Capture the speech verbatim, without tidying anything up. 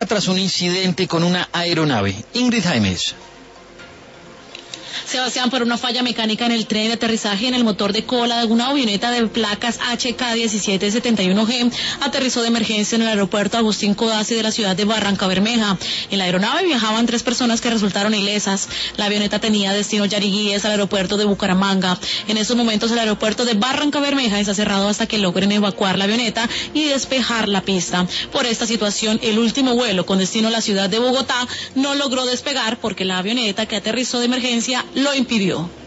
tras un incidente con una aeronave. Ingrid Jaimes. Sebastián, por una falla mecánica en el tren de aterrizaje en el motor de cola de una avioneta de placas H K diecisiete setenta y uno G, aterrizó de emergencia en el aeropuerto Agustín Codazzi de la ciudad de Barrancabermeja. En la aeronave viajaban tres personas que resultaron ilesas. La avioneta tenía destino Yariguíes al aeropuerto de Bucaramanga. En estos momentos el aeropuerto de Barrancabermeja está cerrado hasta que logren evacuar la avioneta y despejar la pista. Por esta situación, el último vuelo con destino a la ciudad de Bogotá no logró despegar porque la avioneta que aterrizó de emergencia lo impidió.